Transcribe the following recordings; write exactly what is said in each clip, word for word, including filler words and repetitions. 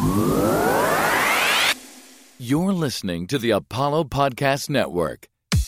You're listening to the Apollo Podcast Network.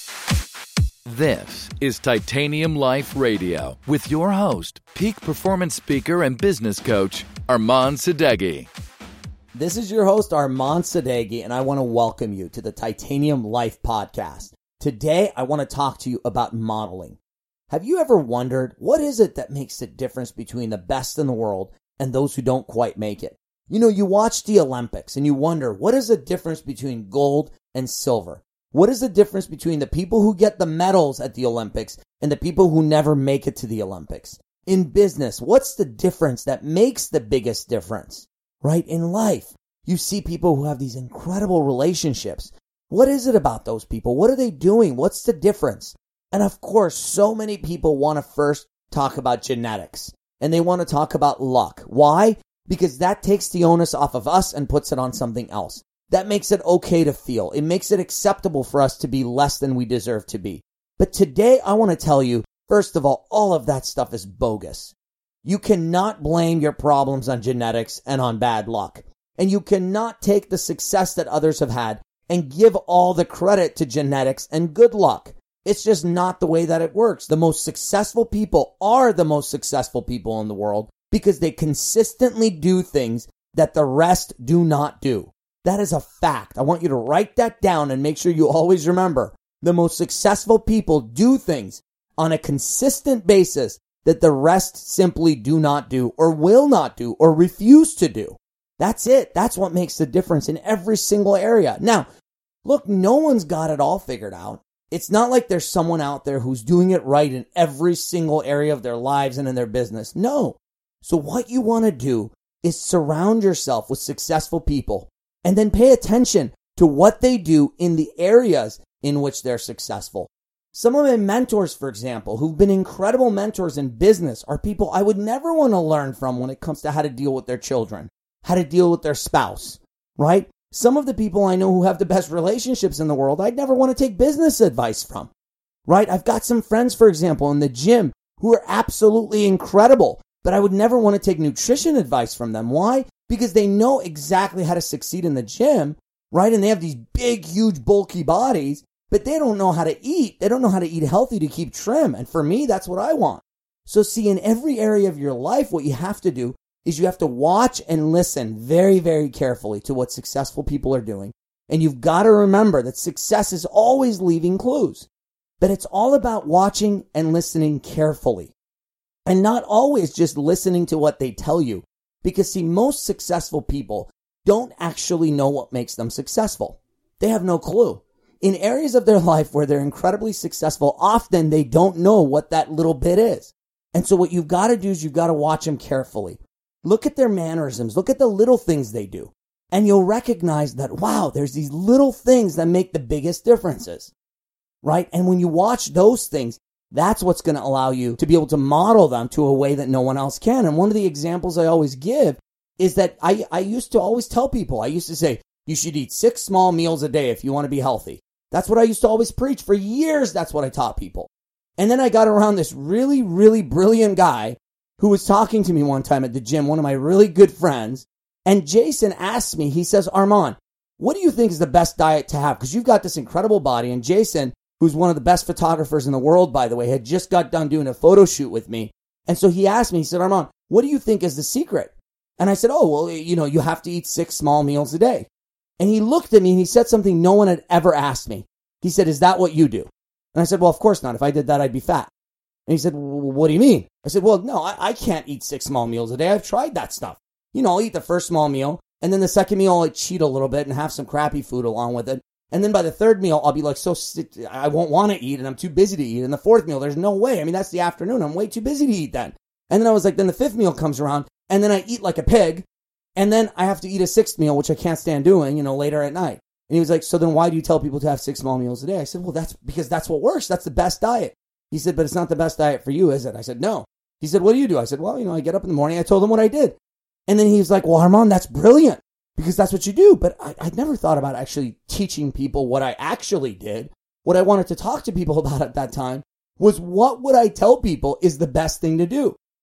This is Titanium Life Radio with your host, peak performance speaker and business coach, Armand Sadeghi. This is your host, Armand Sadeghi, and I want to welcome you to the Titanium Life Podcast. Today, I want to talk to you about modeling. Have you ever wondered, what is it that makes the difference between the best in the world and those who don't quite make it? You know, you watch the Olympics and you wonder, what is the difference between gold and silver? What is the difference between the people who get the medals at the Olympics and the people who never make it to the Olympics? In business, what's the difference that makes the biggest difference? Right? In life, you see people who have these incredible relationships. What is it about those people? What are they doing? What's the difference? And of course, so many people want to first talk about genetics and they want to talk about luck. Why? Because that takes the onus off of us and puts it on something else. That makes it okay to feel. It makes it acceptable for us to be less than we deserve to be. But today, I want to tell you, first of all, all of that stuff is bogus. You cannot blame your problems on genetics and on bad luck. And you cannot take the success that others have had and give all the credit to genetics and good luck. It's just not the way that it works. The most successful people are the most successful people in the world, because they consistently do things that the rest do not do. That is a fact. I want you to write that down and make sure you always remember. The most successful people do things on a consistent basis that the rest simply do not do or will not do or refuse to do. That's it. That's what makes the difference in every single area. Now, look, no one's got it all figured out. It's not like there's someone out there who's doing it right in every single area of their lives and in their business. No. So what you want to do is surround yourself with successful people and then pay attention to what they do in the areas in which they're successful. Some of my mentors, for example, who've been incredible mentors in business, are people I would never want to learn from when it comes to how to deal with their children, how to deal with their spouse, right? Some of the people I know who have the best relationships in the world, I'd never want to take business advice from, right? I've got some friends, for example, in the gym who are absolutely incredible, but I would never want to take nutrition advice from them. Why? Because they know exactly how to succeed in the gym, right? And they have these big, huge, bulky bodies, but they don't know how to eat. They don't know how to eat healthy to keep trim. And for me, that's what I want. So see, in every area of your life, what you have to do is you have to watch and listen very, very carefully to what successful people are doing. And you've got to remember that success is always leaving clues. But it's all about watching and listening carefully. And not always just listening to what they tell you. Because see, most successful people don't actually know what makes them successful. They have no clue. In areas of their life where they're incredibly successful, often they don't know what that little bit is. And so what you've got to do is you've got to watch them carefully. Look at their mannerisms. Look at the little things they do. And you'll recognize that, wow, there's these little things that make the biggest differences. Right? And when you watch those things, that's what's going to allow you to be able to model them to a way that no one else can. And one of the examples I always give is that I, I used to always tell people, I used to say, you should eat six small meals a day if you want to be healthy. That's what I used to always preach. For years, that's what I taught people. And then I got around this really, really brilliant guy who was talking to me one time at the gym, one of my really good friends. And Jason asked me, he says, Armand, what do you think is the best diet to have? Because you've got this incredible body. And Jason, who's one of the best photographers in the world, by the way, had just got done doing a photo shoot with me. And so he asked me, he said, Armand, what do you think is the secret? And I said, oh, well, you know, you have to eat six small meals a day. And he looked at me and he said something no one had ever asked me. He said, is that what you do? And I said, well, of course not. If I did that, I'd be fat. And he said, well, what do you mean? I said, well, no, I, I can't eat six small meals a day. I've tried that stuff. You know, I'll eat the first small meal. And then the second meal, I'll cheat a little bit and have some crappy food along with it. And then by the third meal, I'll be like, so I won't want to eat and I'm too busy to eat. And the fourth meal, there's no way. I mean, that's the afternoon. I'm way too busy to eat then. And then I was like, then the fifth meal comes around and then I eat like a pig. And then I have to eat a sixth meal, which I can't stand doing, you know, later at night. And he was like, so then why do you tell people to have six small meals a day? I said, well, that's because that's what works. That's the best diet. He said, but it's not the best diet for you, is it? I said, no. He said, what do you do? I said, well, you know, I get up in the morning. I told him what I did. And then he was like, well, Armand, that's brilliant because that's what you do. But I, I'd never thought about actually teaching people what I actually did. What I wanted to talk to people about at that time was what would I tell people is the best thing to do?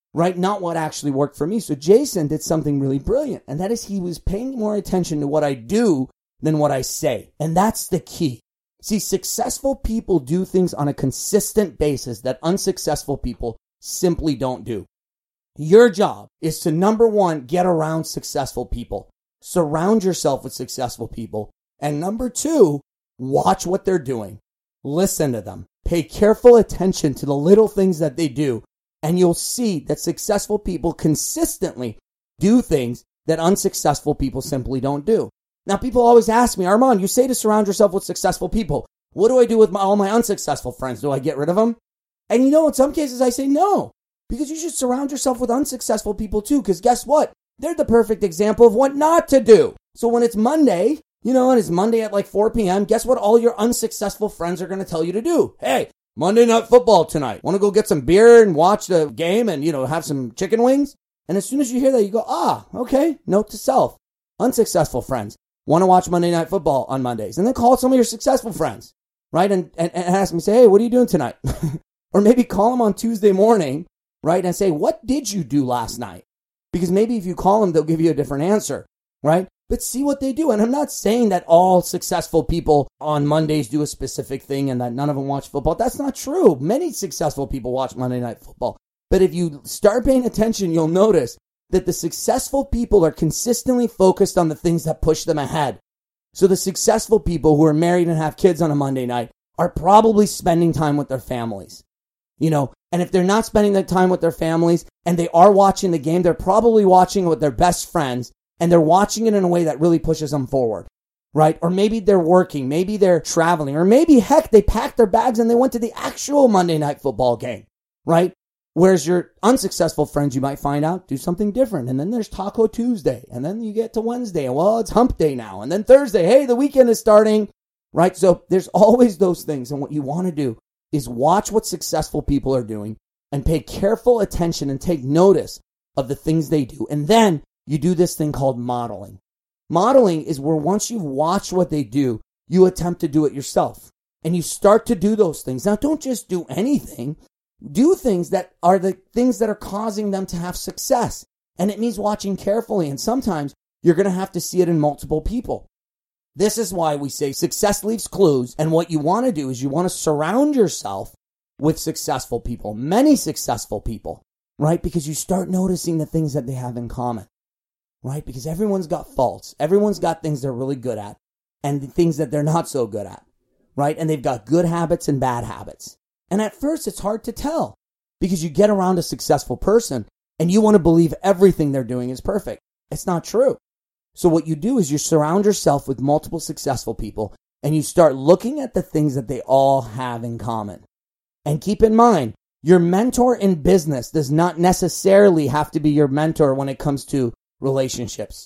right? Not what actually worked for me. So Jason did something really brilliant, and that is he was paying more attention to what I do than what I say. And that's the key. See, successful people do things on a consistent basis that unsuccessful people simply don't do. Your job is to, number one, get around successful people. Surround yourself with successful people. And number two, watch what they're doing. Listen to them. Pay careful attention to the little things that they do. And you'll see that successful people consistently do things that unsuccessful people simply don't do. Now, people always ask me, Armand, you say to surround yourself with successful people. What do I do with my, all my unsuccessful friends? Do I get rid of them? And you know, in some cases I say no, because you should surround yourself with unsuccessful people too, because guess what? They're the perfect example of what not to do. So when it's Monday, you know, and it's Monday at like four p.m., guess what all your unsuccessful friends are going to tell you to do? Hey, Monday Night Football tonight. Want to go get some beer and watch the game and, you know, have some chicken wings? And as soon as you hear that, you go, ah, okay, note to self. Unsuccessful friends want to watch Monday Night Football on Mondays. And then call some of your successful friends, right? And, and, and ask me, say, hey, what are you doing tonight? Or maybe call them on Tuesday morning, right? And say, what did you do last night? Because maybe if you call them, they'll give you a different answer, right? But see what they do. And I'm not saying that all successful people on Mondays do a specific thing and that none of them watch football. That's not true. Many successful people watch Monday Night Football. But if you start paying attention, you'll notice that the successful people are consistently focused on the things that push them ahead. So the successful people who are married and have kids on a Monday night are probably spending time with their families. You know, and if they're not spending their time with their families and they are watching the game, they're probably watching with their best friends, and they're watching it in a way that really pushes them forward, right? Or maybe they're working, maybe they're traveling, or maybe, heck, they packed their bags and they went to the actual Monday Night Football game, right? Whereas your unsuccessful friends, you might find out, do something different. And then there's Taco Tuesday, and then you get to Wednesday, and well, it's hump day now. And then Thursday, hey, the weekend is starting, right? So there's always those things. And what you want to do is watch what successful people are doing and pay careful attention and take notice of the things they do. And then you do this thing called modeling. Modeling is where once you've watched what they do, you attempt to do it yourself. And you start to do those things. Now, don't just do anything. Do things that are the things that are causing them to have success. And it means watching carefully. And sometimes you're going to have to see it in multiple people. This is why we say success leaves clues. And what you want to do is you want to surround yourself with successful people, many successful people, right? Because you start noticing the things that they have in common, right? Because everyone's got faults. Everyone's got things they're really good at and the things that they're not so good at, right? And they've got good habits and bad habits. And at first, it's hard to tell because you get around a successful person and you want to believe everything they're doing is perfect. It's not true. So what you do is you surround yourself with multiple successful people and you start looking at the things that they all have in common. And keep in mind, your mentor in business does not necessarily have to be your mentor when it comes to relationships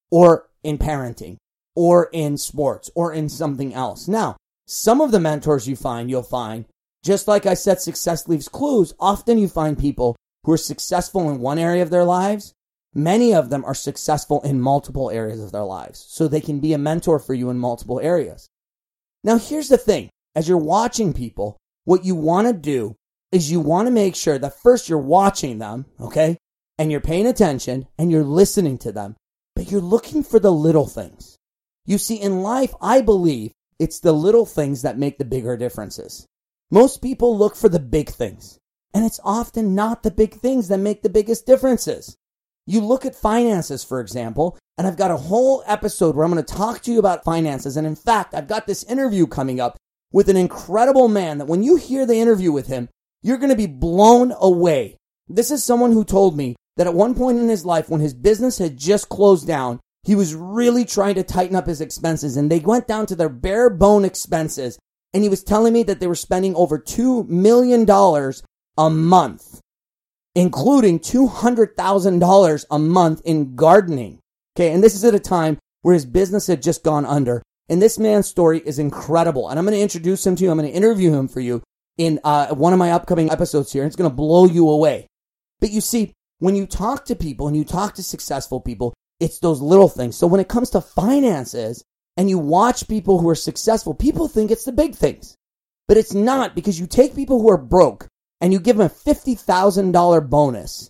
or in parenting or in sports or in something else. Now, some of the mentors you find, you'll find, just like I said, success leaves clues. Often you find people who are successful in one area of their lives. Many of them are successful in multiple areas of their lives. So they can be a mentor for you in multiple areas. Now, here's the thing. As you're watching people, what you want to do is you want to make sure that first you're watching them, okay? And you're paying attention and you're listening to them. But you're looking for the little things. You see, in life, I believe it's the little things that make the bigger differences. Most people look for the big things, and it's often not the big things that make the biggest differences. You look at finances, for example, and I've got a whole episode where I'm going to talk to you about finances. And in fact, I've got this interview coming up with an incredible man that when you hear the interview with him, you're going to be blown away. This is someone who told me that at one point in his life, when his business had just closed down, he was really trying to tighten up his expenses, and they went down to their bare bone expenses. And he was telling me that they were spending over two million dollars a month, including two hundred thousand dollars a month in gardening. Okay, and this is at a time where his business had just gone under. And this man's story is incredible. And I'm going to introduce him to you. I'm going to interview him for you in uh, one of my upcoming episodes here. And it's going to blow you away. But you see, when you talk to people and you talk to successful people, it's those little things. So when it comes to finances, and you watch people who are successful, people think it's the big things. But it's not, because you take people who are broke and you give them a fifty thousand dollars bonus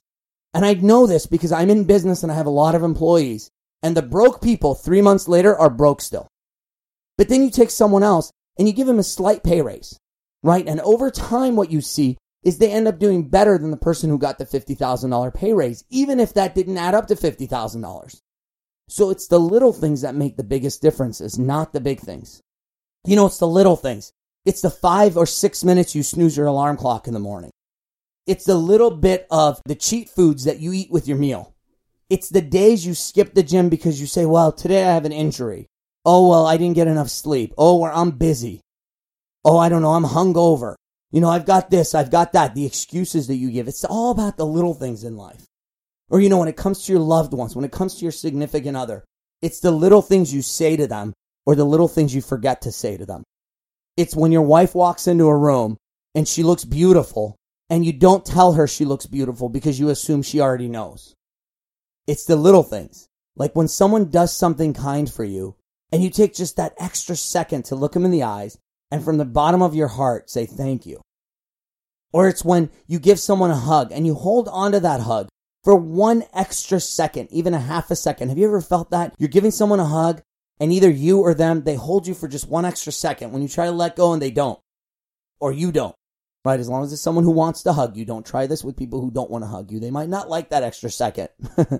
And I know this because I'm in business and I have a lot of employees. And the broke people three months later are broke still. But then you take someone else and you give them a slight pay raise, right? And over time, what you see is they end up doing better than the person who got the fifty thousand dollars pay raise, even if that didn't add up to fifty thousand dollars. So it's the little things that make the biggest differences, not the big things. You know, it's the little things. It's the five or six minutes you snooze your alarm clock in the morning. It's the little bit of the cheat foods that you eat with your meal. It's the days you skip the gym because you say, well, today I have an injury. Oh, well, I didn't get enough sleep. Oh, or I'm busy. Oh, I don't know, I'm hungover. You know, I've got this, I've got that. The excuses that you give. It's all about the little things in life. Or, you know, when it comes to your loved ones, when it comes to your significant other, it's the little things you say to them or the little things you forget to say to them. It's when your wife walks into a room and she looks beautiful and you don't tell her she looks beautiful because you assume she already knows. It's the little things. Like when someone does something kind for you and you take just that extra second to look them in the eyes and from the bottom of your heart say thank you. Or it's when you give someone a hug and you hold on to that hug for one extra second, even a half a second. Have you ever felt that? You're giving someone a hug and either you or them, they hold you for just one extra second when you try to let go and they don't. Or you don't. Right? As long as it's someone who wants to hug you. Don't try this with people who don't want to hug you. They might not like that extra second.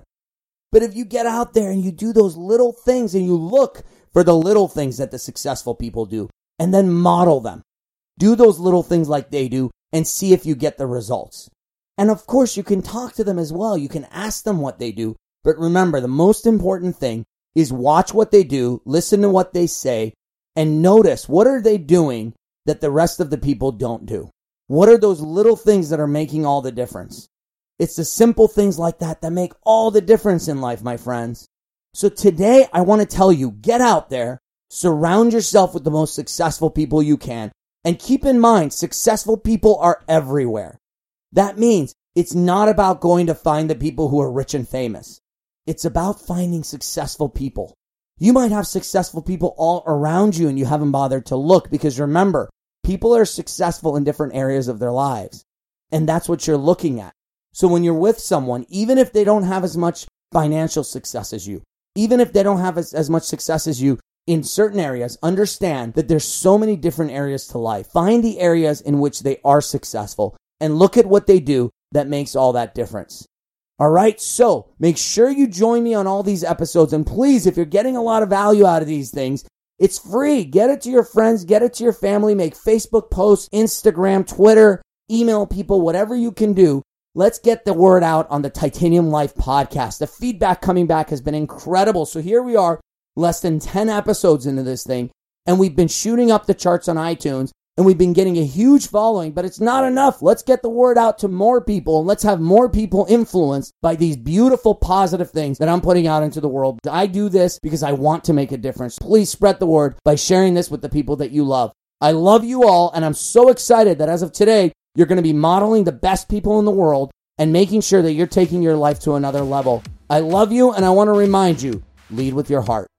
But if you get out there and you do those little things and you look for the little things that the successful people do and then model them. Do those little things like they do and see if you get the results. And of course, you can talk to them as well. You can ask them what they do. But remember, the most important thing is watch what they do, listen to what they say, and notice what are they doing that the rest of the people don't do. What are those little things that are making all the difference? It's the simple things like that that make all the difference in life, my friends. So today, I want to tell you, get out there, surround yourself with the most successful people you can, and keep in mind, successful people are everywhere. That means it's not about going to find the people who are rich and famous. It's about finding successful people. You might have successful people all around you and you haven't bothered to look because remember, people are successful in different areas of their lives. And that's what you're looking at. So when you're with someone, even if they don't have as much financial success as you, even if they don't have as, as much success as you in certain areas, understand that there's so many different areas to life. Find the areas in which they are successful and look at what they do that makes all that difference. All right, so make sure you join me on all these episodes. And please, if you're getting a lot of value out of these things, it's free. Get it to your friends, get it to your family, make Facebook posts, Instagram, Twitter, email people, whatever you can do. Let's get the word out on the Titanium Life podcast. The feedback coming back has been incredible. So here we are, less than ten episodes into this thing, and we've been shooting up the charts on iTunes, and we've been getting a huge following, but it's not enough. Let's get the word out to more people, and let's have more people influenced by these beautiful, positive things that I'm putting out into the world. I do this because I want to make a difference. Please spread the word by sharing this with the people that you love. I love you all, and I'm so excited that as of today, you're going to be modeling the best people in the world and making sure that you're taking your life to another level. I love you, and I want to remind you, lead with your heart.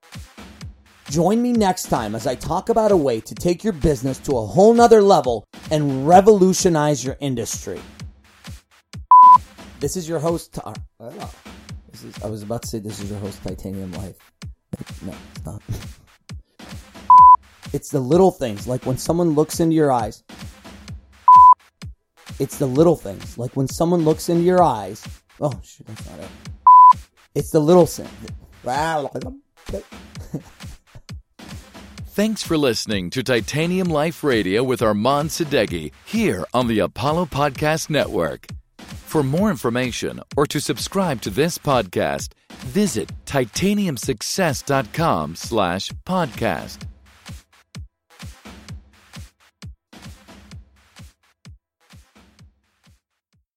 Join me next time as I talk about a way to take your business to a whole nother level and revolutionize your industry. This is your host, uh, this is, I was about to say this is your host, Titanium Life. No, it's not. It's the little things, like when someone looks into your eyes. It's the little things, like when someone looks into your eyes. Oh, shit, that's not it. It's the little things. Thanks for listening to Titanium Life Radio with Armand Sadeghi here on the Apollo Podcast Network. For more information or to subscribe to this podcast, visit titanium success dot com slash podcast.